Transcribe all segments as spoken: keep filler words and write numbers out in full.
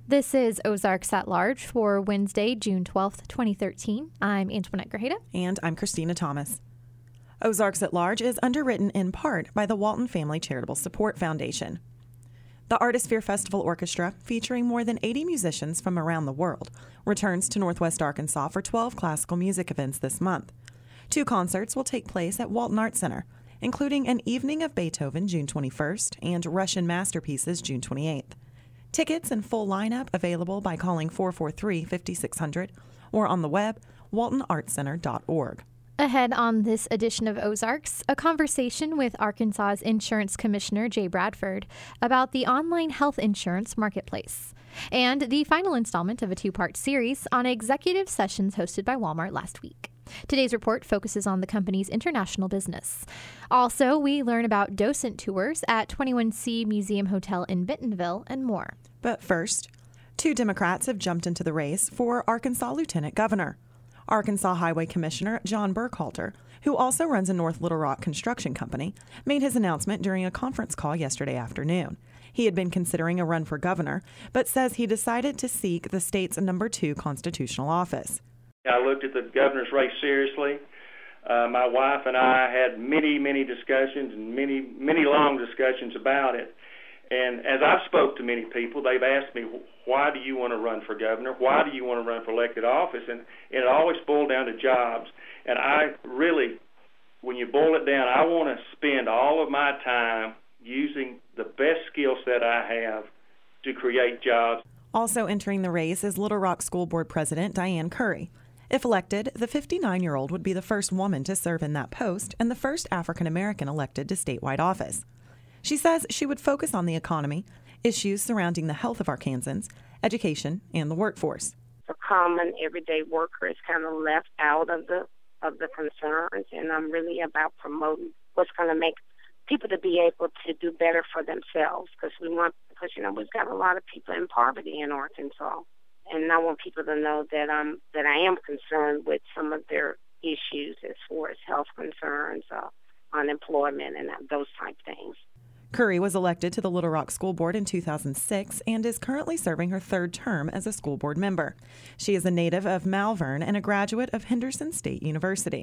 This is Ozarks at Large for Wednesday, June twelfth, twenty thirteen. I'm Antoinette Grajeda. And I'm Christina Thomas. Ozarks at Large is underwritten in part by the Walton Family Charitable Support Foundation. The Artisphere Festival Orchestra, featuring more than eighty musicians from around the world, returns to Northwest Arkansas for twelve classical music events this month. Two concerts will take place at Walton Arts Center, including an evening of Beethoven June twenty-first and Russian Masterpieces June twenty-eighth. Tickets and full lineup available by calling four four three, five six zero zero or on the web, walton arts center dot org. Ahead on this edition of Ozarks, a conversation with Arkansas's Insurance Commissioner Jay Bradford about the online health insurance marketplace, and the final installment of a two-part series on executive sessions hosted by Walmart last week. Today's report focuses on the company's international business. Also, we learn about docent tours at twenty-one C Museum Hotel in Bentonville and more. But first, two Democrats have jumped into the race for Arkansas Lieutenant Governor. Arkansas Highway Commissioner John Burkhalter, who also runs a North Little Rock construction company, made his announcement during a conference call yesterday afternoon. He had been considering a run for governor, but says he decided to seek the state's number two constitutional office. I looked at the governor's race seriously. Uh, my wife and I had many, many discussions and many, many long discussions about it. And as I've spoke to many people, they've asked me, why do you want to run for governor? Why do you want to run for elected office? And, and it always boiled down to jobs. And I really, when you boil it down, I want to spend all of my time using the best skill set I have to create jobs. Also entering the race is Little Rock School Board President Diane Curry. If elected, the fifty-nine-year-old would be the first woman to serve in that post and the first African-American elected to statewide office. She says she would focus on the economy, issues surrounding the health of Arkansans, education, and the workforce. The common everyday worker is kind of left out of the of the concerns, and I'm really about promoting what's going to make people to be able to do better for themselves, because we want, because you know we've got a lot of people in poverty in Arkansas. And I want people to know that I'm that I am concerned with some of their issues as far as health concerns, uh, unemployment, and those type things. Curry was elected to the Little Rock School Board in two thousand six and is currently serving her third term as a school board member. She is a native of Malvern and a graduate of Henderson State University.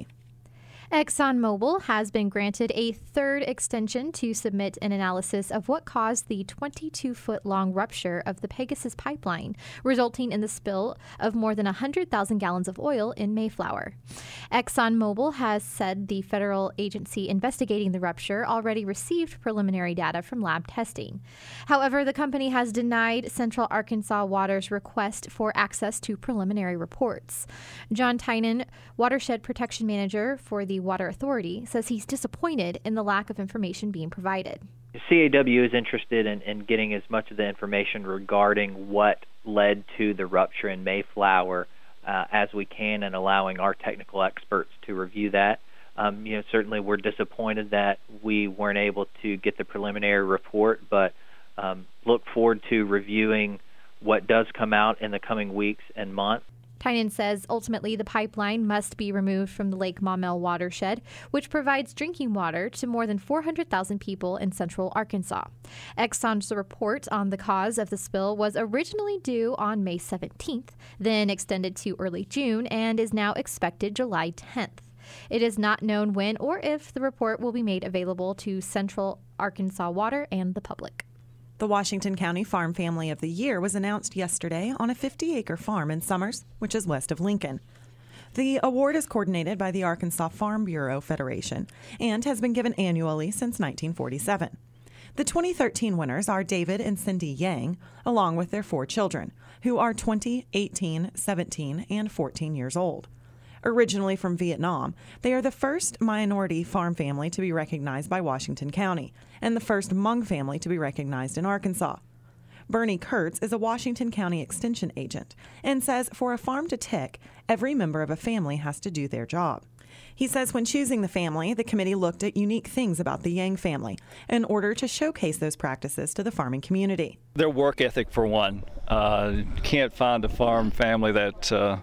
ExxonMobil has been granted a third extension to submit an analysis of what caused the twenty-two foot long rupture of the Pegasus pipeline, resulting in the spill of more than one hundred thousand gallons of oil in Mayflower. ExxonMobil has said the federal agency investigating the rupture already received preliminary data from lab testing. However, the company has denied Central Arkansas Water's request for access to preliminary reports. John Tynan, Watershed Protection Manager for the Water Authority, says he's disappointed in the lack of information being provided. C A W is interested in, in getting as much of the information regarding what led to the rupture in Mayflower uh, as we can, and allowing our technical experts to review that. Um, you know, certainly we're disappointed that we weren't able to get the preliminary report, but um, look forward to reviewing what does come out in the coming weeks and months. Tynan says ultimately the pipeline must be removed from the Lake Maumelle watershed, which provides drinking water to more than four hundred thousand people in central Arkansas. Exxon's report on the cause of the spill was originally due on May seventeenth, then extended to early June, and is now expected July tenth. It is not known when or if the report will be made available to Central Arkansas Water and the public. The Washington County Farm Family of the Year was announced yesterday on a fifty acre farm in Summers, which is west of Lincoln. The award is coordinated by the Arkansas Farm Bureau Federation and has been given annually since nineteen forty-seven. The twenty thirteen winners are David and Cindy Yang, along with their four children, who are twenty, eighteen, seventeen, and fourteen years old. Originally from Vietnam, they are the first minority farm family to be recognized by Washington County and the first Hmong family to be recognized in Arkansas. Bernie Kurtz is a Washington County Extension agent and says for a farm to tick, every member of a family has to do their job. He says when choosing the family, the committee looked at unique things about the Yang family in order to showcase those practices to the farming community. Their work ethic, for one. Uh, you can't find a farm family that uh,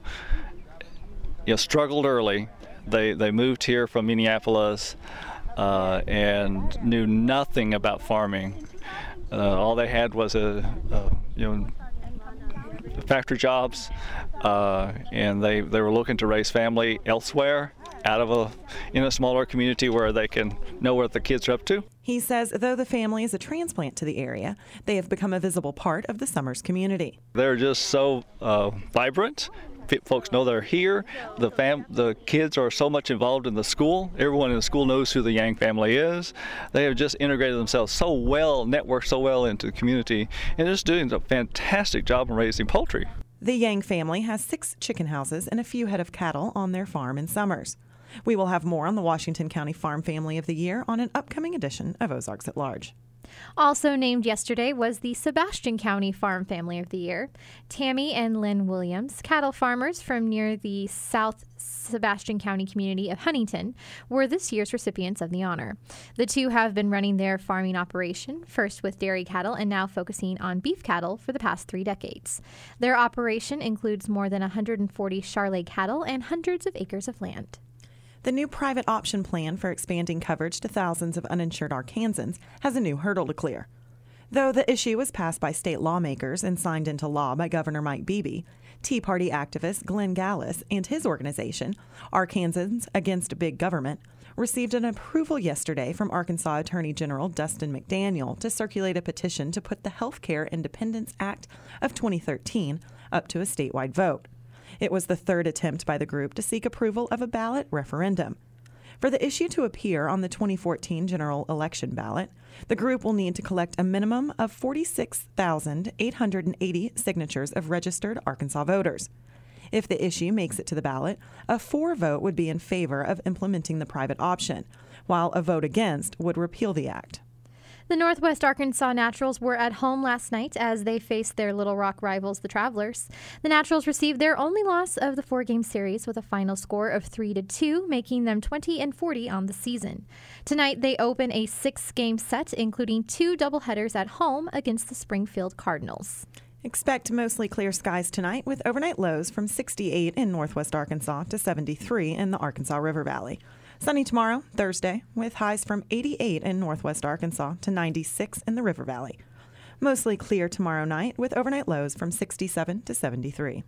you know, struggled early. They they moved here from Minneapolis uh, and knew nothing about farming. Uh, all they had was a, a you know factory jobs, uh, and they, they were looking to raise family elsewhere, out of a in a smaller community where they can know what the kids are up to. He says though the family is a transplant to the area, they have become a visible part of the Somers community. They're just so uh, vibrant. Folks know they're here. The fam- the kids are so much involved in the school. Everyone in the school knows who the Yang family is. They have just integrated themselves so well, networked so well into the community, and just doing a fantastic job in raising poultry. The Yang family has six chicken houses and a few head of cattle on their farm in Somers. We will have more on the Washington County Farm Family of the Year on an upcoming edition of Ozarks at Large. Also named yesterday was the Sebastian County Farm Family of the Year. Tammy and Lynn Williams, cattle farmers from near the South Sebastian County community of Huntington, were this year's recipients of the honor. The two have been running their farming operation, first with dairy cattle and now focusing on beef cattle for the past three decades. Their operation includes more than one hundred forty Charolais cattle and hundreds of acres of land. The new private option plan for expanding coverage to thousands of uninsured Arkansans has a new hurdle to clear. Though the issue was passed by state lawmakers and signed into law by Governor Mike Beebe, Tea Party activist Glenn Gallus and his organization, Arkansans Against Big Government, received an approval yesterday from Arkansas Attorney General Dustin McDaniel to circulate a petition to put the Healthcare Independence Act of twenty thirteen up to a statewide vote. It was the third attempt by the group to seek approval of a ballot referendum. For the issue to appear on the twenty fourteen general election ballot, the group will need to collect a minimum of forty-six thousand eight hundred eighty signatures of registered Arkansas voters. If the issue makes it to the ballot, a for vote would be in favor of implementing the private option, while a vote against would repeal the act. The Northwest Arkansas Naturals were at home last night as they faced their Little Rock rivals, the Travelers. The Naturals received their only loss of the four-game series with a final score of three to two, making them twenty and forty on the season. Tonight, they open a six-game set, including two doubleheaders at home against the Springfield Cardinals. Expect mostly clear skies tonight with overnight lows from sixty-eight in northwest Arkansas to seventy-three in the Arkansas River Valley. Sunny tomorrow, Thursday, with highs from eighty-eight in northwest Arkansas to ninety-six in the River Valley. Mostly clear tomorrow night with overnight lows from sixty-seven to seventy-three.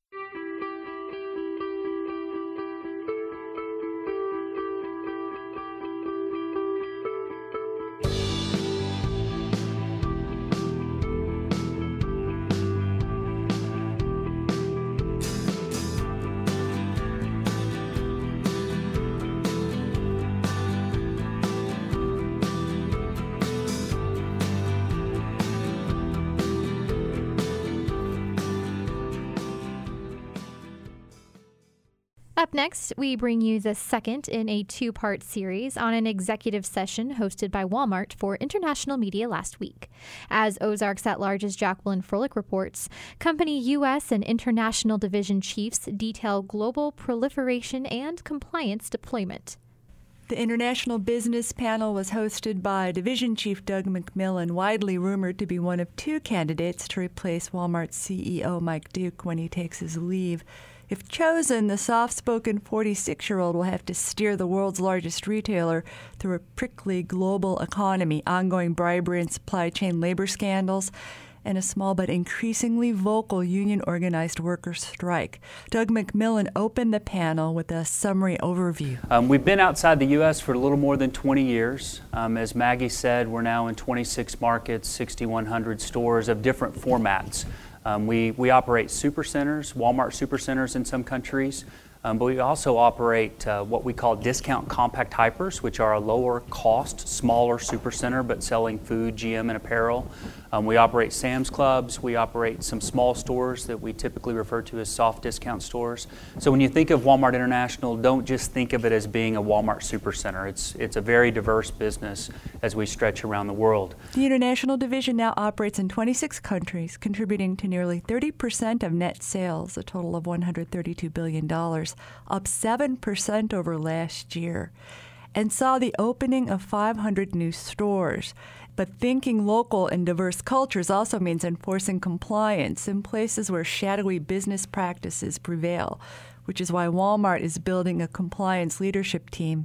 Up next, we bring you the second in a two-part series on an executive session hosted by Walmart for international media last week. As Ozarks at Large's Jacqueline Froelich reports, company U S and international division chiefs detail global proliferation and compliance deployment. The International Business Panel was hosted by Division Chief Doug McMillon, widely rumored to be one of two candidates to replace Walmart's C E O Mike Duke when he takes his leave. If chosen, the soft-spoken forty-six-year-old will have to steer the world's largest retailer through a prickly global economy, ongoing bribery and supply chain labor scandals, and a small but increasingly vocal union-organized worker strike. Doug McMillon opened the panel with a summary overview. Um, we've been outside the U S for a little more than twenty years. Um, as Maggie said, we're now in twenty-six markets, sixty-one hundred stores of different formats. Um, we, we operate supercenters, Walmart supercenters in some countries, um, but we also operate uh, what we call discount compact hypers, which are a lower cost, smaller supercenter, but selling food, G M, and apparel. Um, we operate Sam's Clubs. We operate some small stores that we typically refer to as soft discount stores. So when you think of Walmart International, don't just think of it as being a Walmart supercenter. It's, it's a very diverse business as we stretch around the world. The International Division now operates in twenty-six countries, contributing to nearly thirty percent of net sales, a total of one hundred thirty-two billion dollars, up seven percent over last year, and saw the opening of five hundred new stores. But thinking local and diverse cultures also means enforcing compliance in places where shadowy business practices prevail, which is why Walmart is building a compliance leadership team.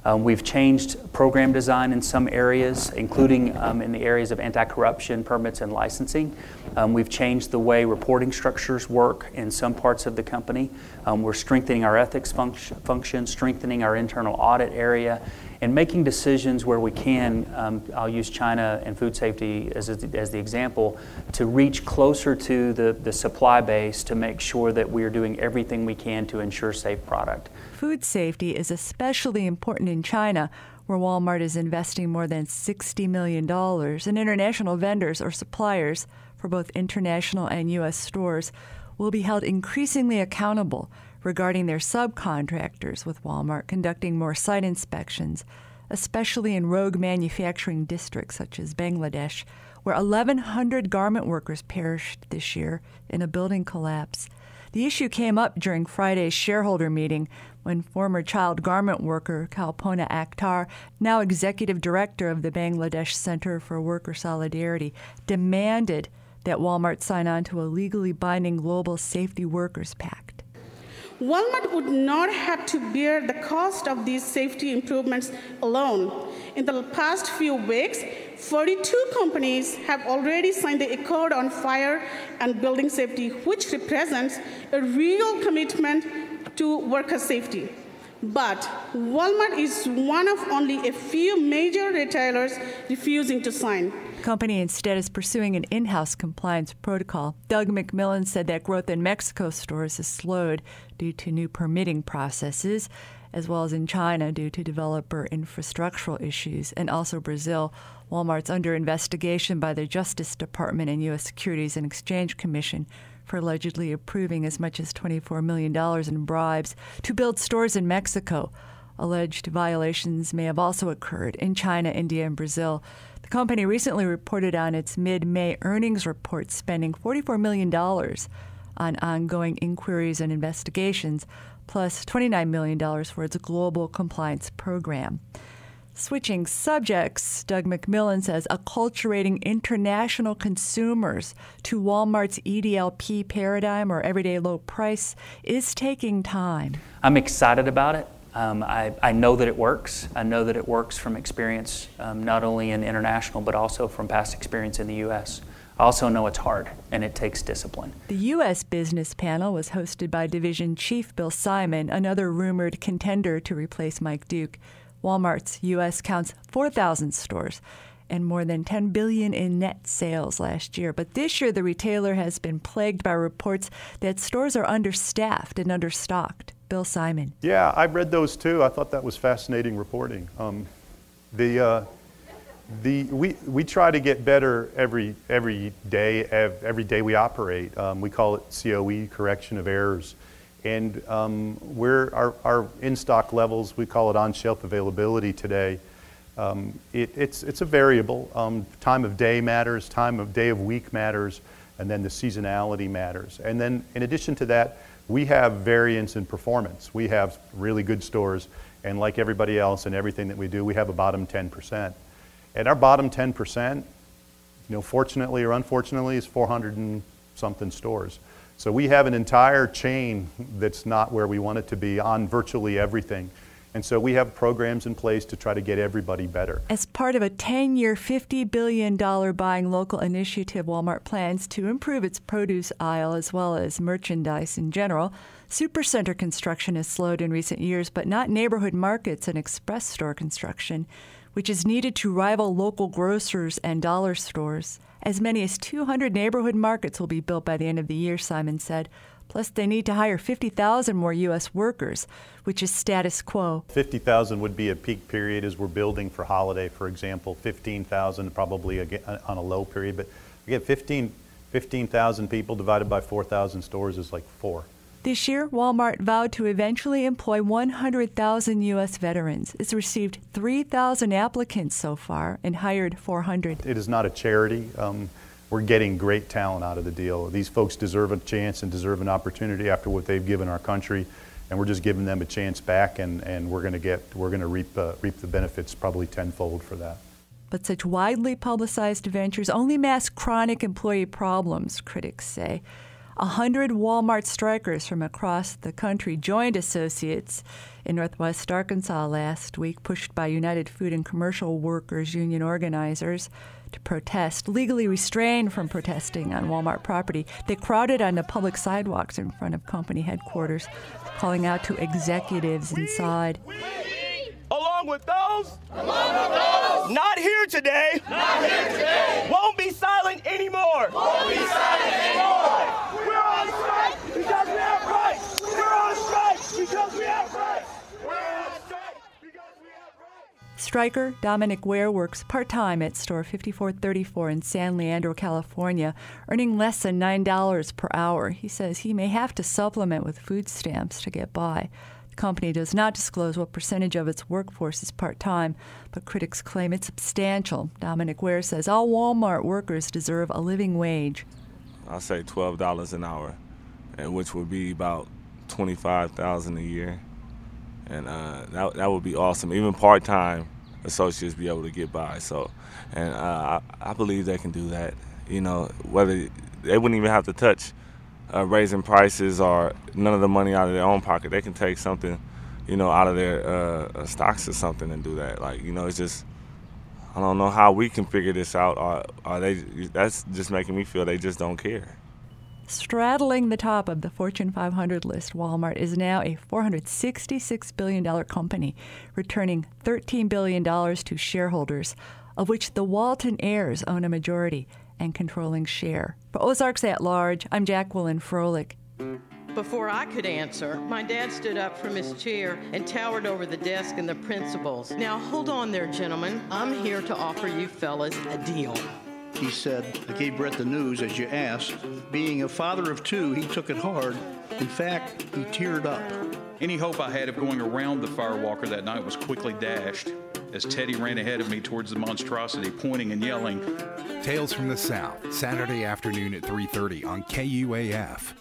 Um, we've changed program design in some areas, including um, in the areas of anti-corruption, permits, and licensing. Um, we've changed the way reporting structures work in some parts of the company. Um, we're strengthening our ethics function, function, strengthening our internal audit area, and making decisions where we can. Um, I'll use China and food safety as, a, as the example, to reach closer to the, the supply base to make sure that we are doing everything we can to ensure safe product. Food safety is especially important in China, where Walmart is investing more than sixty million dollars, and international vendors or suppliers for both international and U S stores will be held increasingly accountable regarding their subcontractors, with Walmart conducting more site inspections, especially in rogue manufacturing districts such as Bangladesh, where eleven hundred garment workers perished this year in a building collapse. The issue came up during Friday's shareholder meeting when former child garment worker Kalpona Akhtar, now executive director of the Bangladesh Center for Worker Solidarity, demanded that Walmart sign on to a legally binding Global Safety Workers Pact. Walmart would not have to bear the cost of these safety improvements alone. In the past few weeks, forty-two companies have already signed the Accord on Fire and Building Safety, which represents a real commitment to worker safety. But Walmart is one of only a few major retailers refusing to sign. The company instead is pursuing an in-house compliance protocol. Doug McMillon said that growth in Mexico stores has slowed due to new permitting processes, as well as in China due to developer infrastructural issues, and also Brazil. Walmart's under investigation by the Justice Department and U S Securities and Exchange Commission for allegedly approving as much as twenty-four million dollars in bribes to build stores in Mexico. Alleged violations may have also occurred in China, India, and Brazil. The company recently reported on its mid-May earnings report spending forty-four million dollars on ongoing inquiries and investigations, plus twenty-nine million dollars for its global compliance program. Switching subjects, Doug McMillon says acculturating international consumers to Walmart's E D L P paradigm, or everyday low price, is taking time. I'm excited about it. Um, I, I know that it works. I know that it works from experience, um, not only in international, but also from past experience in the U S. I also know it's hard, and it takes discipline. The U S business panel was hosted by Division Chief Bill Simon, another rumored contender to replace Mike Duke. Walmart's U S counts four thousand stores and more than ten billion dollars in net sales last year. But this year, the retailer has been plagued by reports that stores are understaffed and understocked. Bill Simon. Yeah, I read those too. I thought that was fascinating reporting. Um, the uh, the we we try to get better every every day. Every day we operate. Um, we call it C O E, correction of errors. And um, we're, our, our in-stock levels, we call it on-shelf availability today. Um, it, it's, it's a variable. Um, time of day matters, time of day of week matters, and then the seasonality matters. And then in addition to that, we have variance in performance. We have really good stores, and like everybody else and everything that we do, we have a bottom ten percent. And our bottom ten percent, you know, fortunately or unfortunately, is four hundred and something stores. So we have an entire chain that's not where we want it to be on virtually everything. And so we have programs in place to try to get everybody better. As part of a ten-year, fifty billion dollars buying local initiative, Walmart plans to improve its produce aisle as well as merchandise in general. Supercenter construction has slowed in recent years, but not neighborhood markets and express store construction, which is needed to rival local grocers and dollar stores. As many as two hundred neighborhood markets will be built by the end of the year, Simon said. Plus, they need to hire fifty thousand more U S workers, which is status quo. fifty thousand would be a peak period as we're building for holiday, for example. fifteen thousand probably on a low period. But again, fifteen thousand people divided by four thousand stores is like four. This year, Walmart vowed to eventually employ one hundred thousand U S veterans. It's received three thousand applicants so far and hired four hundred. It is not a charity. Um, we're getting great talent out of the deal. These folks deserve a chance and deserve an opportunity after what they've given our country, and we're just giving them a chance back, and, and we're going to get we're going to reap uh, reap the benefits probably tenfold for that. But such widely publicized ventures only mask chronic employee problems, critics say. A hundred Walmart strikers from across the country joined associates in Northwest Arkansas last week, pushed by United Food and Commercial Workers Union organizers to protest, legally restrained from protesting on Walmart property. They crowded on the public sidewalks in front of company headquarters, calling out to executives inside. We, we, along with those, along with those, not here today, not here today, won't be silent anymore. Won't be silent anymore. We're on strike because we have rights. We're on strike because we have rights. We're on strike because we have rights. Striker Dominic Ware works part-time at store fifty-four thirty-four in San Leandro, California, earning less than nine dollars per hour. He says he may have to supplement with food stamps to get by. The company does not disclose what percentage of its workforce is part-time, but critics claim it's substantial. Dominic Ware says all Walmart workers deserve a living wage. I'll say twelve dollars an hour, and which would be about twenty-five thousand dollars a year. And uh, that, that would be awesome. Even part-time associates be able to get by. So, and uh, I, I believe they can do that. You know, whether they wouldn't even have to touch uh, raising prices or none of the money out of their own pocket. They can take something, you know, out of their uh, stocks or something and do that. Like, you know, it's just, I don't know how we can figure this out. Or, or they, that's just making me feel they just don't care. Straddling the top of the Fortune five hundred list, Walmart is now a four hundred sixty-six billion dollars company, returning thirteen billion dollars to shareholders, of which the Walton heirs own a majority and controlling share. For Ozarks at Large, I'm Jacqueline Froelich. Before I could answer, my dad stood up from his chair and towered over the desk and the principals. Now, hold on there, gentlemen. I'm here to offer you fellas a deal. He said, I gave Brett the news, as you asked. Being a father of two, he took it hard. In fact, he teared up. Any hope I had of going around the firewalker that night was quickly dashed as Teddy ran ahead of me towards the monstrosity, pointing and yelling. Tales from the South, Saturday afternoon at three thirty on K U A F.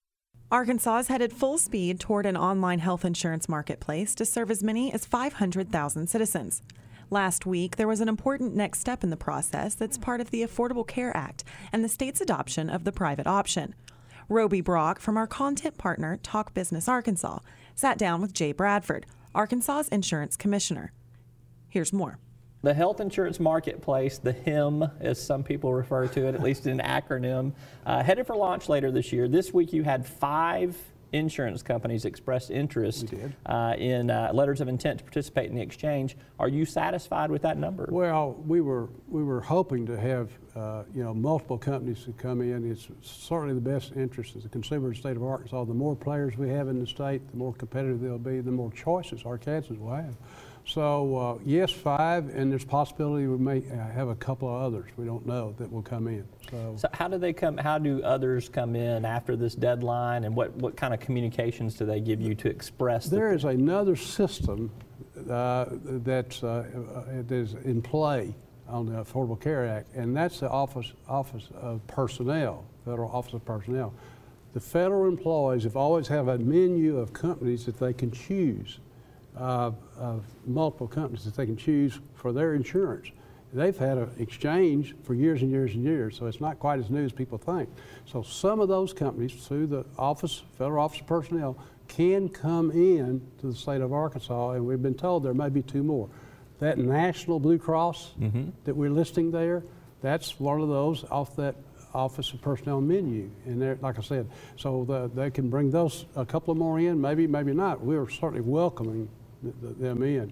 Arkansas is headed full speed toward an online health insurance marketplace to serve as many as five hundred thousand citizens. Last week, there was an important next step in the process that's part of the Affordable Care Act and the state's adoption of the private option. Roby Brock from our content partner, Talk Business Arkansas, sat down with Jay Bradford, Arkansas's insurance commissioner. Here's more. The health insurance marketplace, the H I M, as some people refer to it, at least in an acronym, uh, headed for launch later this year. This week you had five insurance companies expressed interest uh, in uh, letters of intent to participate in the exchange. Are you satisfied with that number? Well, we were we were hoping to have uh, you know multiple companies to come in. It's certainly the best interest of the consumer in the state of Arkansas. The more players we have in the state, the more competitive they'll be, the more choices Arkansans will have. So uh, yes, five, and there's possibility we may have a couple of others we don't know that will come in. So, so how do they come? How do others come in after this deadline, and what, what kind of communications do they give you to express? There the is another system uh, that's uh, that is in play on the Affordable Care Act, and that's the Office Office of Personnel, Federal Office of Personnel. The federal employees have always have a menu of companies that they can choose. Uh, of multiple companies that they can choose for their insurance. They've had an exchange for years and years and years, so it's not quite as new as people think. So some of those companies, through the Office, Federal Office of Personnel, can come in to the state of Arkansas, and we've been told there may be two more. That National Blue Cross mm-hmm. that we're listing there, that's one of those off that Office of Personnel menu, and they're, like I said, so the, they can bring those, a couple of more in, maybe, maybe not. We're certainly welcoming them in.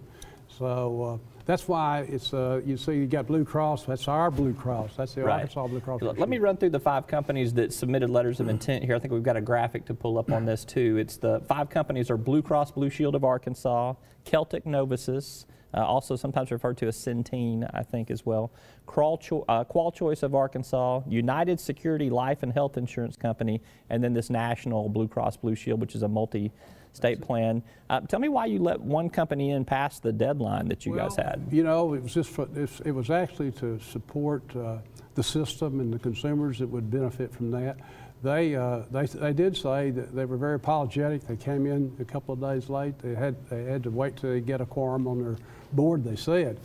So uh, that's why it's, uh, you see you got Blue Cross, that's our Blue Cross, that's the right. Arkansas Blue Cross. Let me run through the five companies that submitted letters of intent here. I think we've got a graphic to pull up on this too. It's the five companies are Blue Cross Blue Shield of Arkansas, Celtic Novices, uh, also sometimes referred to as Centene, I think as well, Qual, Cho uh, Qual Choice of Arkansas, United Security Life and Health Insurance Company, and then this National Blue Cross Blue Shield, which is a multi state plan. Uh, tell me why you let one company in past the deadline that you well, guys had. You know, it was just for, it was actually to support uh, the system and the consumers that would benefit from that. They, uh, they they did say that they were very apologetic. They came in a couple of days late. They had they had to wait till they get a quorum on their board, they said.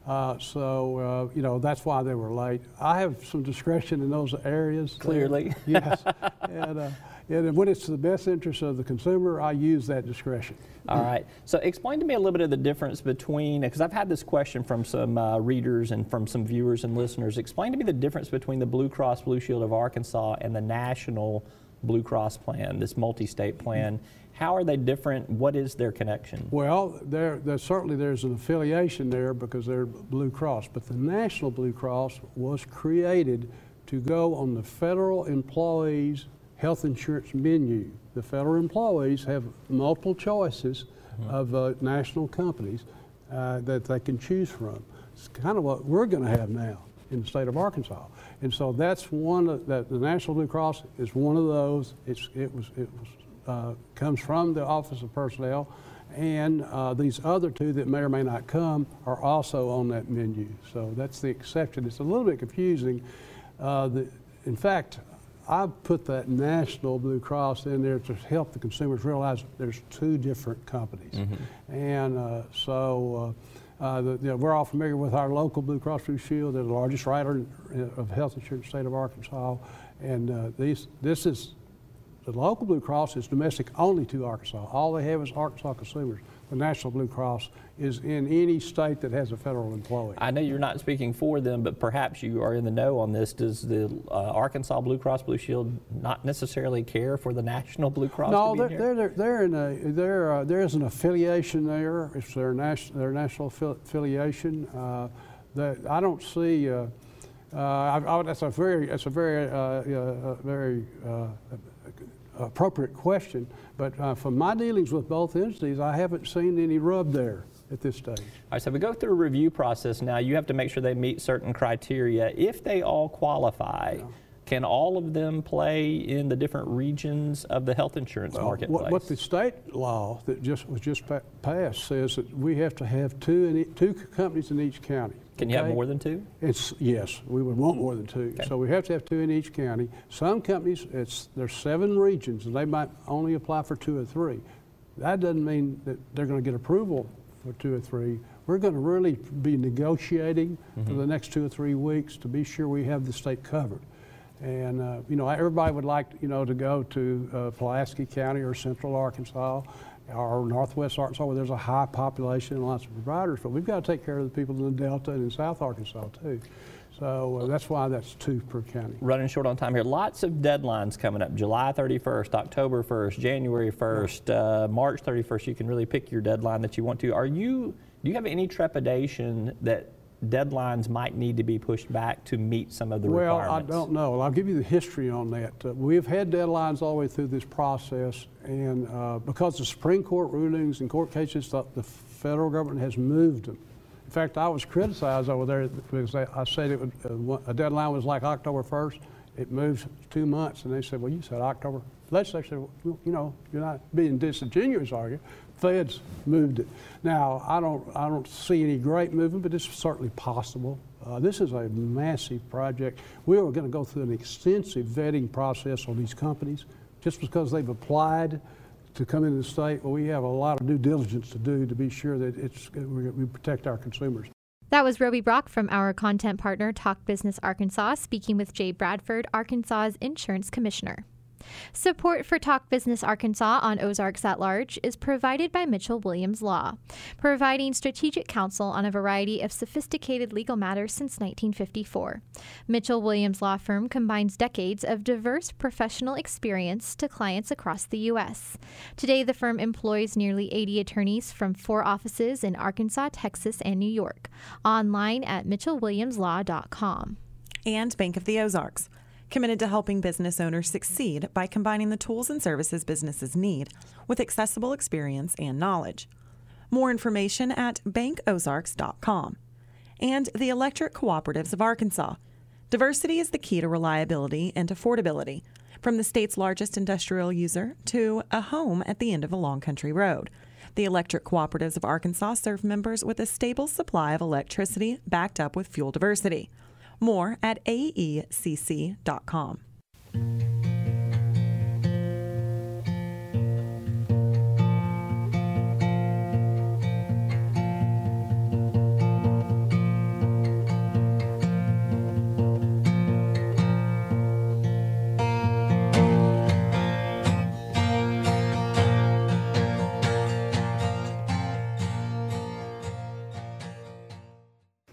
Uh, so, uh, you know, that's why they were late. I have some discretion in those areas. Clearly. Yes. and, uh, and when it's to the best interest of the consumer, I use that discretion. All right. So explain to me a little bit of the difference between, because I've had this question from some uh, readers and from some viewers and listeners. Explain to me the difference between the Blue Cross Blue Shield of Arkansas and the National Blue Cross plan, this multi-state plan. How are they different? What is their connection? Well, there, there certainly there's an affiliation there because they're Blue Cross, but the National Blue Cross was created to go on the federal employees' health insurance menu. The federal employees have multiple choices mm-hmm. of uh, national companies uh, that they can choose from. It's kind of what we're going to have now in the state of Arkansas, and so that's one of, that the National Blue Cross is one of those. It's it was it was. Uh, comes from the Office of Personnel, and uh, these other two that may or may not come are also on that menu. So that's the exception. It's a little bit confusing. Uh, the, in fact, I put that National Blue Cross in there to help the consumers realize there's two different companies. Mm-hmm. And uh, so uh, uh, the, you know, we're all familiar with our local Blue Cross Blue Shield. They're the largest writer of health insurance in the state of Arkansas. And uh, these, this is the local Blue Cross is domestic only to Arkansas. All they have is Arkansas consumers. The National Blue Cross is in any state that has a federal employee. I know you're not speaking for them, but perhaps you are in the know on this. Does the uh, Arkansas Blue Cross Blue Shield not necessarily care for the National Blue Cross? No, to be they're, they're, they're in a, they're, uh, there is an affiliation there. It's their, nas their national affiliation. Uh, that I don't see. Uh, uh, I, I, that's a very, that's a very, uh, uh, very. Uh, appropriate question, but uh, from my dealings with both entities, I haven't seen any rub there at this stage. All right, so we go through a review process now. You have to make sure they meet certain criteria. If they all qualify, yeah. can all of them play in the different regions of the health insurance well, marketplace? What, what the state law that just was just pa passed says that we have to have two in e two companies in each county. Can you okay? have more than two? It's yes, we would want more than two. Okay. So we have to have two in each county. Some companies, it's there's seven regions, and they might only apply for two or three. That doesn't mean that they're going to get approval for two or three. We're going to really be negotiating mm-hmm. for the next two or three weeks to be sure we have the state covered. And uh, you know, everybody would like you know to go to uh, Pulaski County or Central Arkansas or Northwest Arkansas, where there's a high population and lots of providers, but we've got to take care of the people in the Delta and in South Arkansas too. So uh, that's why that's two per county. Running short on time here. Lots of deadlines coming up. July thirty-first, October first, January first, uh, March thirty-first. You can really pick your deadline that you want to. Are you? Do you have any trepidation that deadlines might need to be pushed back to meet some of the well, requirements? Well, I don't know. I'll give you the history on that. Uh, we've had deadlines all the way through this process, and uh, because of Supreme Court rulings and court cases, the, the federal government has moved them. In fact, I was criticized over there because I said it would, uh, a deadline was like October first. It moves two months, and they said, well, you said October. Legislature said, well, you know, you're not being disingenuous, are you? Feds moved it. Now, I don't, I don't see any great movement, but it's certainly possible. Uh, this is a massive project. We are going to go through an extensive vetting process on these companies. Just because they've applied to come into the state, well, we have a lot of due diligence to do to be sure that it's, we protect our consumers. That was Roby Brock from our content partner, Talk Business Arkansas, speaking with Jay Bradford, Arkansas's Insurance Commissioner. Support for Talk Business Arkansas on Ozarks at Large is provided by Mitchell Williams Law, providing strategic counsel on a variety of sophisticated legal matters since nineteen fifty-four. Mitchell Williams Law Firm combines decades of diverse professional experience to clients across the U S Today, the firm employs nearly eighty attorneys from four offices in Arkansas, Texas, and New York. Online at mitchell williams law dot com. And Bank of the Ozarks, committed to helping business owners succeed by combining the tools and services businesses need with accessible experience and knowledge. More information at bank ozarks dot com. And the Electric Cooperatives of Arkansas. Diversity is the key to reliability and affordability, from the state's largest industrial user to a home at the end of a long country road. The Electric Cooperatives of Arkansas serve members with a stable supply of electricity backed up with fuel diversity. More at A E C C dot com.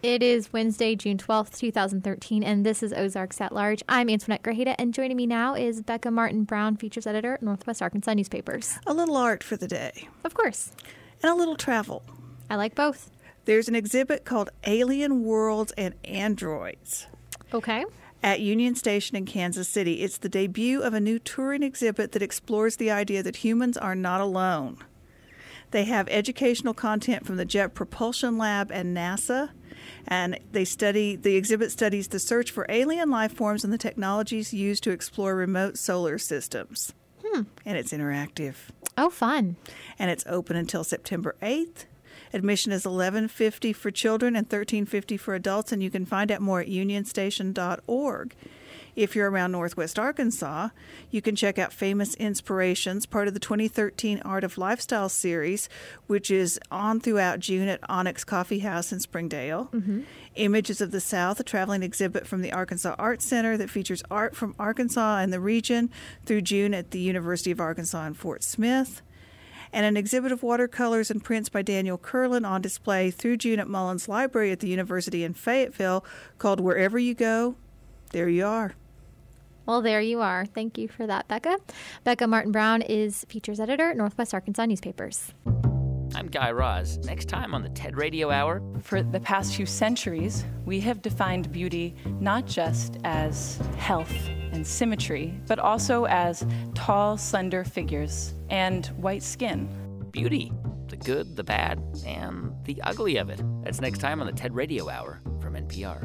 It is Wednesday, June twelfth, twenty thirteen, and this is Ozarks at Large. I'm Antoinette Grajeda, and joining me now is Becca Martin-Brown, features editor at Northwest Arkansas Newspapers. A little art for the day. Of course. And a little travel. I like both. There's an exhibit called Alien Worlds and Androids. Okay. At Union Station in Kansas City. It's the debut of a new touring exhibit that explores the idea that humans are not alone. They have educational content from the Jet Propulsion Lab and NASA, and they study the exhibit studies the search for alien life forms and the technologies used to explore remote solar systems. Hmm. And it's interactive. Oh, fun. And it's open until September eighth. Admission is eleven dollars and fifty cents for children and thirteen dollars and fifty cents for adults, and you can find out more at union station dot org. If you're around Northwest Arkansas, you can check out Famous Inspirations, part of the twenty thirteen Art of Lifestyle series, which is on throughout June at Onyx Coffee House in Springdale. Mm-hmm. Images of the South, a traveling exhibit from the Arkansas Art Center that features art from Arkansas and the region through June at the University of Arkansas in Fort Smith. And an exhibit of watercolors and prints by Daniel Curlin on display through June at Mullins Library at the University in Fayetteville called Wherever You Go, There You Are. Well, there you are. Thank you for that, Becca. Becca Martin-Brown is features editor at Northwest Arkansas Newspapers. I'm Guy Raz. Next time on the TED Radio Hour. For the past few centuries, we have defined beauty not just as health and symmetry, but also as tall, slender figures and white skin. Beauty, the good, the bad, and the ugly of it. That's next time on the TED Radio Hour from N P R.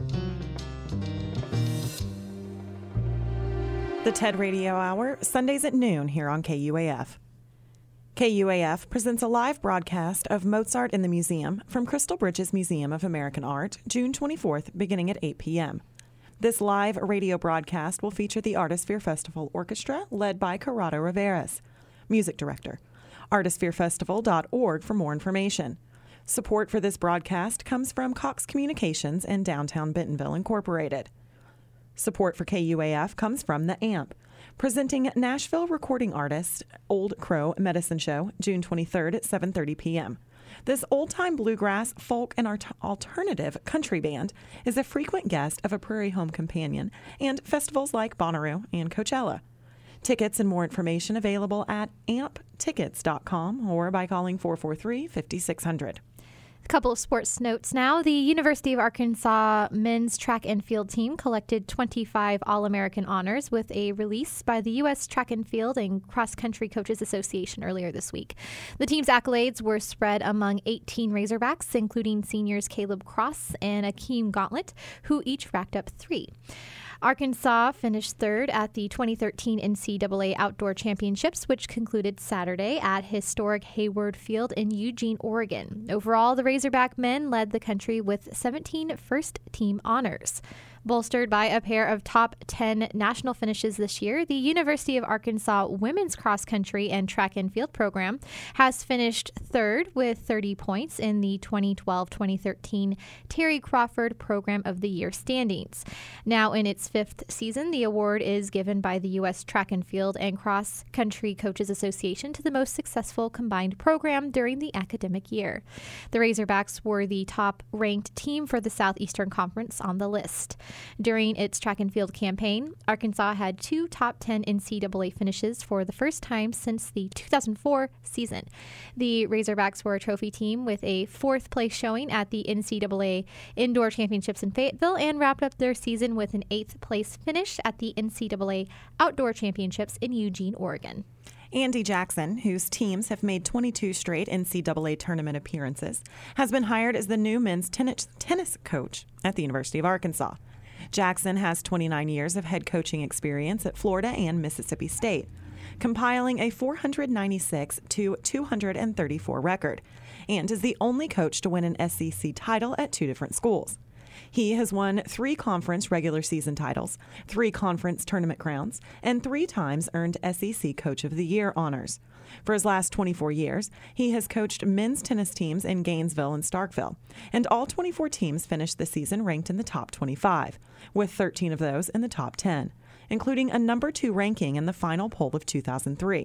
The TED Radio Hour, Sundays at noon here on K U A F. K U A F presents a live broadcast of Mozart in the Museum from Crystal Bridges Museum of American Art, June twenty-fourth, beginning at eight p.m. This live radio broadcast will feature the Artisphere Festival Orchestra, led by Corrado Riveras, music director. artisphere festival dot org for more information. Support for this broadcast comes from Cox Communications and Downtown Bentonville Incorporated. Support for K U A F comes from The A M P, presenting Nashville recording artist Old Crow Medicine Show, June twenty-third at seven thirty p.m. This old-time bluegrass, folk, and art- alternative country band is a frequent guest of A Prairie Home Companion and festivals like Bonnaroo and Coachella. Tickets and more information available at amp tickets dot com or by calling four four three, five six zero zero. A couple of sports notes now. The University of Arkansas men's track and field team collected twenty-five All-American honors with a release by the U S Track and Field and Cross Country Coaches Association earlier this week. The team's accolades were spread among eighteen Razorbacks, including seniors Caleb Cross and Akeem Gauntlet, who each racked up three. Arkansas finished third at the twenty thirteen N C double A Outdoor Championships, which concluded Saturday at historic Hayward Field in Eugene, Oregon. Overall, the Razorback men led the country with seventeen first-team honors. Bolstered by a pair of top ten national finishes this year, the University of Arkansas women's cross country and track and field program has finished third with thirty points in the twenty twelve twenty thirteen Terry Crawford Program of the Year standings. Now in its fifth season, the award is given by the U S Track and Field and Cross Country Coaches Association to the most successful combined program during the academic year. The Razorbacks were the top-ranked team for the Southeastern Conference on the list. During its track and field campaign, Arkansas had two top ten N C double A finishes for the first time since the two thousand four season. The Razorbacks were a trophy team with a fourth place showing at the N C double A Indoor Championships in Fayetteville and wrapped up their season with an eighth place finish at the N C double A Outdoor Championships in Eugene, Oregon. Andy Jackson, whose teams have made twenty-two straight N C double A tournament appearances, has been hired as the new men's tennis, tennis coach at the University of Arkansas. Jackson has twenty-nine years of head coaching experience at Florida and Mississippi State, compiling a four ninety-six to two thirty-four record, and is the only coach to win an S E C title at two different schools. He has won three conference regular season titles, three conference tournament crowns, and three times earned S E C Coach of the Year honors. For his last twenty-four years, he has coached men's tennis teams in Gainesville and Starkville, and all twenty-four teams finished the season ranked in the top twenty-five, with thirteen of those in the top ten, including a number two ranking in the final poll of two thousand three.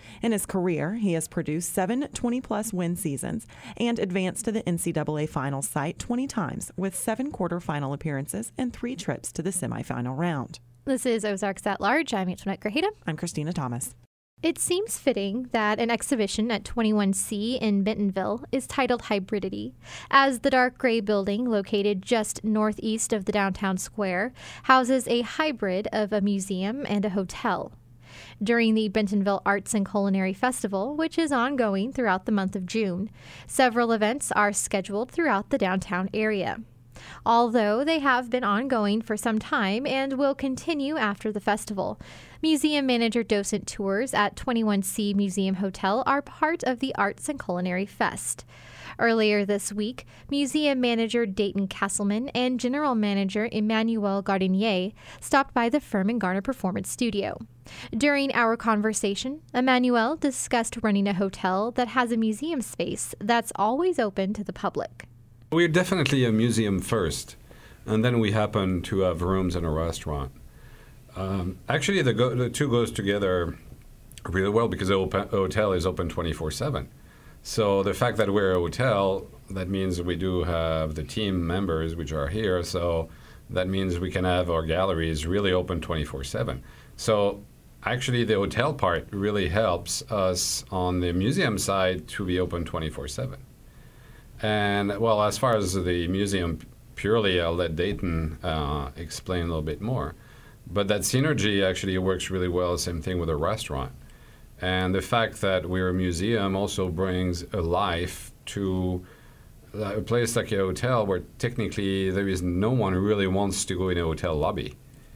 In his career, he has produced seven twenty-plus win seasons and advanced to the N C double A finals site twenty times with seven quarterfinal appearances and three trips to the semifinal round. This is Ozarks at Large. I'm Antoinette Grajeda. I'm Christina Thomas. It seems fitting that an exhibition at twenty-one C in Bentonville is titled Hybridity, as the dark gray building located just northeast of the downtown square houses a hybrid of a museum and a hotel. During the Bentonville Arts and Culinary Festival, which is ongoing throughout the month of June, several events are scheduled throughout the downtown area. Although they have been ongoing for some time and will continue after the festival, museum manager docent tours at twenty-one C Museum Hotel are part of the Arts and Culinary Fest. Earlier this week, museum manager Dayton Castleman and general manager Emmanuel Gardinier stopped by the Furman Garner Performance Studio. During our conversation, Emmanuel discussed running a hotel that has a museum space that's always open to the public. We're definitely a museum first, and then we happen to have rooms and a restaurant. Um, actually, the, go- the two goes together really well because the op- hotel is open twenty-four seven. So the fact that we're a hotel, that means we do have the team members which are here, so that means we can have our galleries really open twenty-four seven. So actually the hotel part really helps us on the museum side to be open twenty-four seven. And, well, as far as the museum purely, I'll let Dayton uh, explain a little bit more. But that synergy actually works really well, same thing with a restaurant. And the fact that we're a museum also brings a life to a place like a hotel where technically there is no one who really wants to go in a hotel lobby.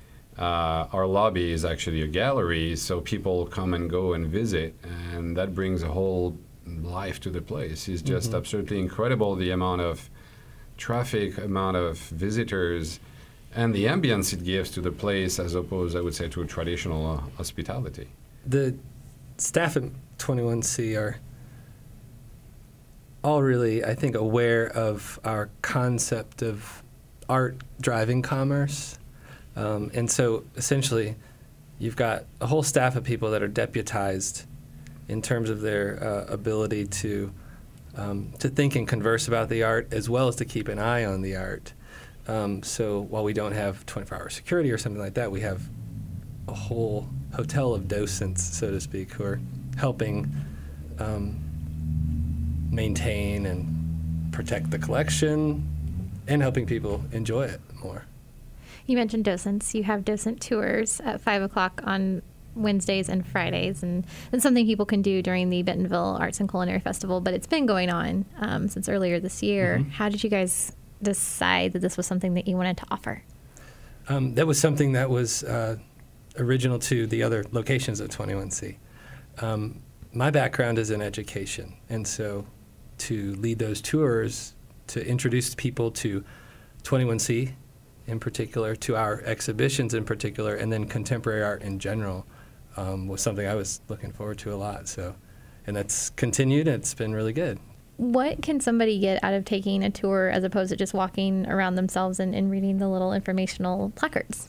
Uh, our lobby is actually a gallery, so people come and go and visit, and that brings a whole life to the place. It's just mm-hmm. absolutely incredible, the amount of traffic, amount of visitors, and the ambience it gives to the place as opposed, I would say, to a traditional uh, hospitality. The staff at twenty-one C are all really, I think, aware of our concept of art driving commerce. Um, and so essentially, you've got a whole staff of people that are deputized in terms of their uh, ability to um, to think and converse about the art, as well as to keep an eye on the art. Um, so while we don't have twenty-four hour security or something like that, we have a whole hotel of docents, so to speak, who are helping um, maintain and protect the collection and helping people enjoy it more. You mentioned docents. You have docent tours at five o'clock on Wednesdays and Fridays, and it's something people can do during the Bentonville Arts and Culinary Festival, but it's been going on um, since earlier this year. Mm-hmm. How did you guys decide that this was something that you wanted to offer? Um, that was something that was uh, original to the other locations of twenty-one C. Um, my background is in education, and so to lead those tours, to introduce people to twenty-one C in particular, to our exhibitions in particular, and then contemporary art in general, um, was something I was looking forward to a lot. So, and that's continued, and it's been really good. What can somebody get out of taking a tour as opposed to just walking around themselves and, and reading the little informational placards?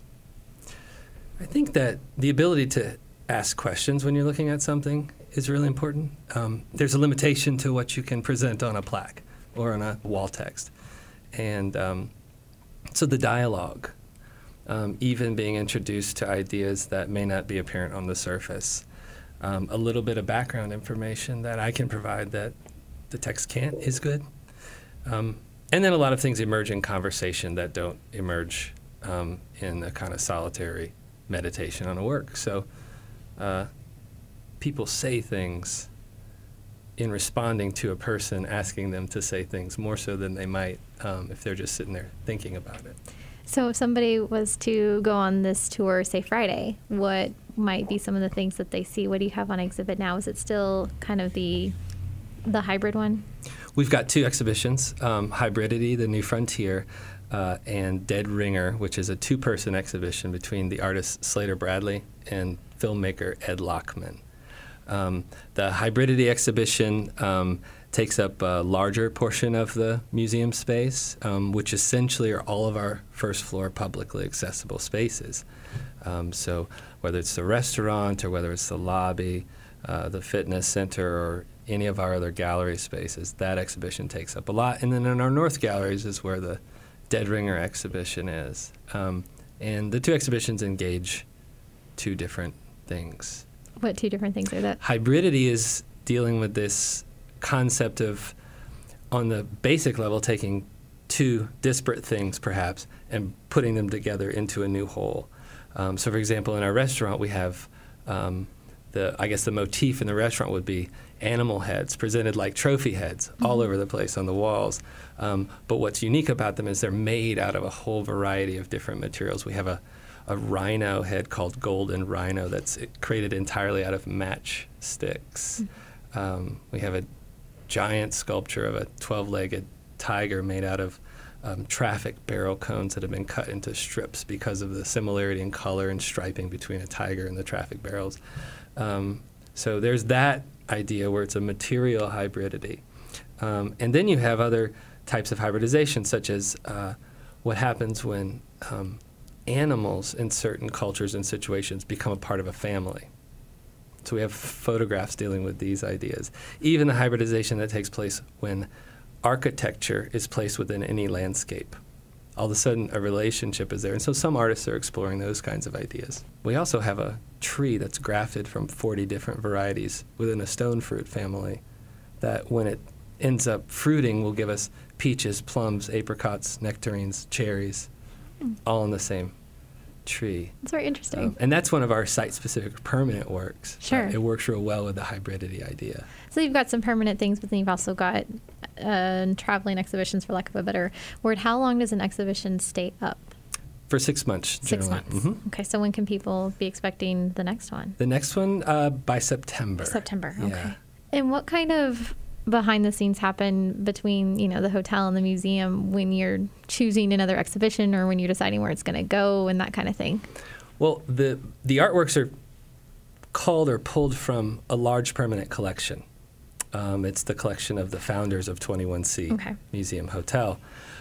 I think that the ability to ask questions when you're looking at something is really important. Um, there's a limitation to what you can present on a plaque or on a wall text. And um, so the dialogue, um, even being introduced to ideas that may not be apparent on the surface, um, a little bit of background information that I can provide that the text can't is good. Um, and then a lot of things emerge in conversation that don't emerge um, in a kind of solitary meditation on a work. So uh, people say things in responding to a person asking them to say things more so than they might um, if they're just sitting there thinking about it. So if somebody was to go on this tour, say Friday, what might be some of the things that they see? What do you have on exhibit now? Is it still kind of the the hybrid one? We've got two exhibitions, um, Hybridity, The New Frontier, uh, and Dead Ringer, which is a two-person exhibition between the artist Slater Bradley and filmmaker Ed Lockman. Um, the Hybridity exhibition um, takes up a larger portion of the museum space, um, which essentially are all of our first floor publicly accessible spaces. Um, so whether it's the restaurant or whether it's the lobby, uh, the fitness center or any of our other gallery spaces. That exhibition takes up a lot. And then in our North galleries is where the Dead Ringer exhibition is. Um, and the two exhibitions engage two different things. What two different things are that? Hybridity is dealing with this concept of, on the basic level, taking two disparate things, perhaps, and putting them together into a new whole. Um, so, for example, in our restaurant, we have um, the, I guess the motif in the restaurant would be animal heads presented like trophy heads mm-hmm. all over the place on the walls. Um, but what's unique about them is they're made out of a whole variety of different materials. We have a, a rhino head called Golden Rhino that's created entirely out of matchsticks. Mm-hmm. Um, we have a giant sculpture of a twelve-legged tiger made out of um, traffic barrel cones that have been cut into strips because of the similarity in color and striping between a tiger and the traffic barrels. Um, so there's that idea where it's a material hybridity. Um, and then you have other types of hybridization, such as uh, what happens when um, animals in certain cultures and situations become a part of a family. So we have photographs dealing with these ideas. Even the hybridization that takes place when architecture is placed within any landscape. All of a sudden, a relationship is there. And so some artists are exploring those kinds of ideas. We also have a tree that's grafted from forty different varieties within a stone fruit family that when it ends up fruiting will give us peaches, plums, apricots, nectarines, cherries, mm. all in the same tree. That's very interesting. Um, and that's one of our site-specific permanent works. Sure. Uh, it works real well with the hybridity idea. So you've got some permanent things, but then you've also got uh, traveling exhibitions, for lack of a better word. How long does an exhibition stay up? For six months, Six generally. months. Mm-hmm. Okay, so when can people be expecting the next one? The next one uh, by September. September, Yeah. okay. And what kind of behind the scenes happen between, you know, the hotel and the museum when you're choosing another exhibition or when you're deciding where it's going to go and that kind of thing? Well, the the artworks are called or pulled from a large permanent collection. Um, it's the collection of the founders of twenty-one C Okay. Museum Hotel.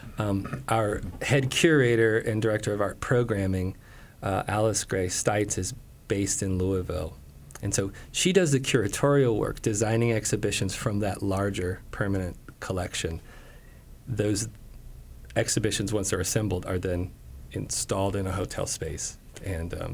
Um, our head curator and director of art programming, uh, Alice Gray Stites, is based in Louisville. And so she does the curatorial work, designing exhibitions from that larger permanent collection. Those exhibitions, once they're assembled, are then installed in a hotel space. And um,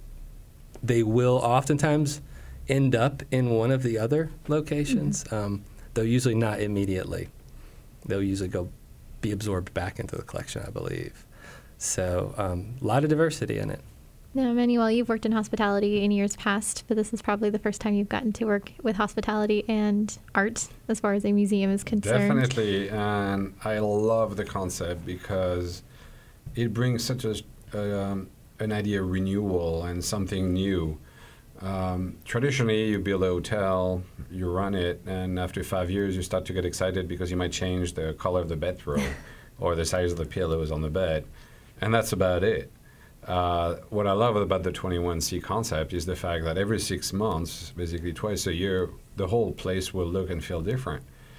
they will oftentimes end up in one of the other locations, mm-hmm. um, though usually not immediately. They'll usually go be absorbed back into the collection, I believe. So um, a lot of diversity in it. Now, Manuel, you've worked in hospitality in years past, but this is probably the first time you've gotten to work with hospitality and art as far as a museum is concerned. Definitely, and I love the concept because it brings such a, um, an idea of renewal and something new. Um, traditionally, you build a hotel, you run it, and after five years, you start to get excited because you might change the color of the bedroom or the size of the pillows on the bed, and that's about it. Uh, what I love about the twenty-one C concept is the fact that every six months, basically twice a year, the whole place will look and feel different.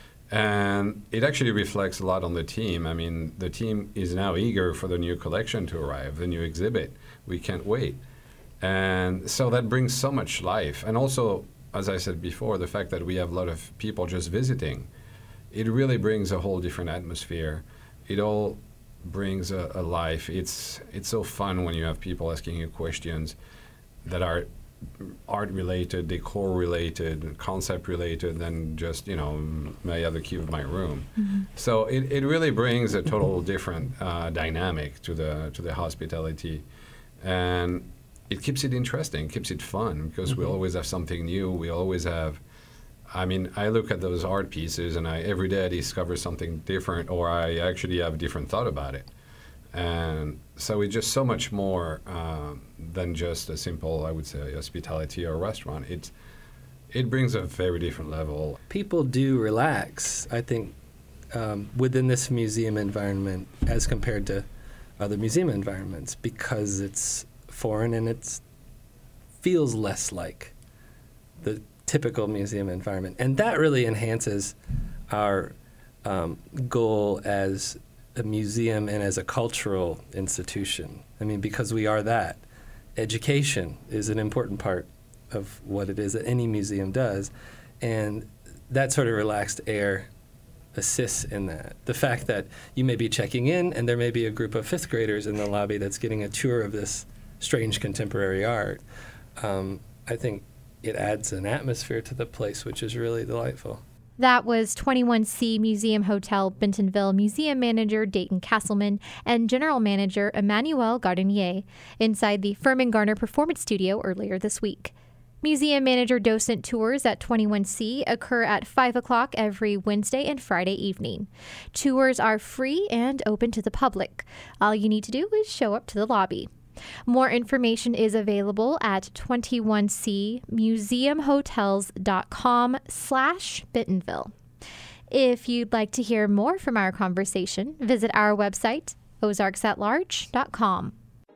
And it actually reflects a lot on the team. I mean, the team is now eager for the new collection to arrive, the new exhibit. We can't wait. And so that brings so much life. And also, as I said before, the fact that we have a lot of people just visiting, it really brings a whole different atmosphere. It all brings a, a life. It's it's so fun when you have people asking you questions that are art related, decor related, concept related, than just, you know, may I have the key of my room. Mm-hmm. So it, it really brings a total different uh, dynamic to the to the hospitality, and it keeps it interesting, keeps it fun, because mm-hmm. we always have something new. We always have. I mean, I look at those art pieces, and I every day I discover something different, or I actually have a different thought about it. And so it's just so much more uh, than just a simple, I would say, hospitality or restaurant. It, it brings a very different level. People do relax, I think, um, within this museum environment as compared to other museum environments because it's foreign and it feels less like the typical museum environment. And that really enhances our um, goal as a museum and as a cultural institution. I mean, because we are that. Education is an important part of what it is that any museum does. And that sort of relaxed air assists in that. The fact that you may be checking in and there may be a group of fifth graders in the lobby that's getting a tour of this strange contemporary art, um, I think it adds an atmosphere to the place which is really delightful. That was twenty-one C Museum Hotel Bentonville Museum Manager Dayton Castleman and General Manager Emmanuel Gardenier inside the Furman Garner Performance Studio earlier this week. Museum Manager Docent tours at twenty-one C occur at five o'clock every Wednesday and Friday evening. Tours are free and open to the public. All you need to do is show up to the lobby. More information is available at twenty-one c museum hotels dot com slash Bentonville. If you'd like to hear more from our conversation, visit our website, ozarks at large dot com.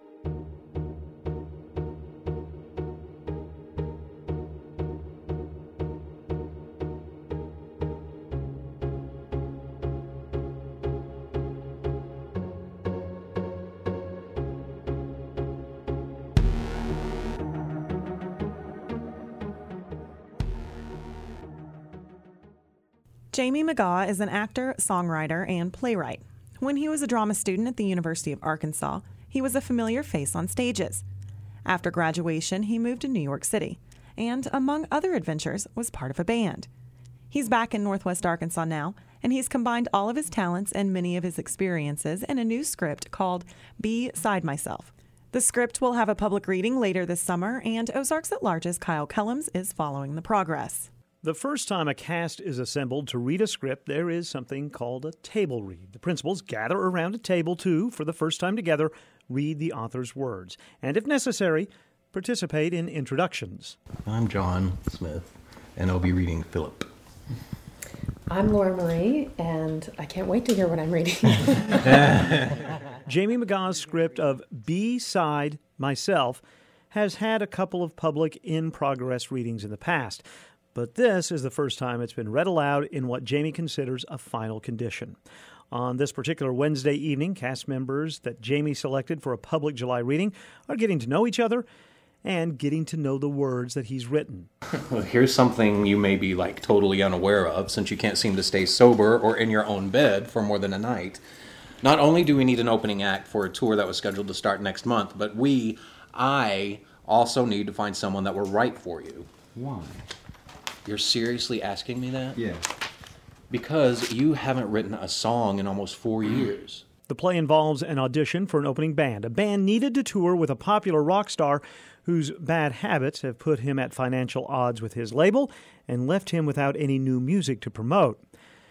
Jamie McGaw is an actor, songwriter, and playwright. When he was a drama student at the University of Arkansas, he was a familiar face on stages. After graduation, he moved to New York City, and among other adventures, was part of a band. He's back in Northwest Arkansas now, and he's combined all of his talents and many of his experiences in a new script called Beside Myself. The script will have a public reading later this summer, and Ozarks at Large's Kyle Kellums is following the progress. The first time a cast is assembled to read a script, there is something called a table read. The principals gather around a table to, for the first time together, read the author's words, and if necessary, participate in introductions. I'm John Smith, and I'll be reading Philip. I'm Laura Marie, and I can't wait to hear what I'm reading. Jamie McGaw's script of Beside Myself has had a couple of public in-progress readings in the past, but this is the first time it's been read aloud in what Jamie considers a final condition. On this particular Wednesday evening, cast members that Jamie selected for a public July reading are getting to know each other and getting to know the words that he's written. Well, here's something you may be like totally unaware of, since you can't seem to stay sober or in your own bed for more than a night. Not only do we need an opening act for a tour that was scheduled to start next month, but we, I, also need to find someone that will write for you. Why? You're seriously asking me that? Yeah. Because you haven't written a song in almost four years. The play involves an audition for an opening band, a band needed to tour with a popular rock star whose bad habits have put him at financial odds with his label and left him without any new music to promote.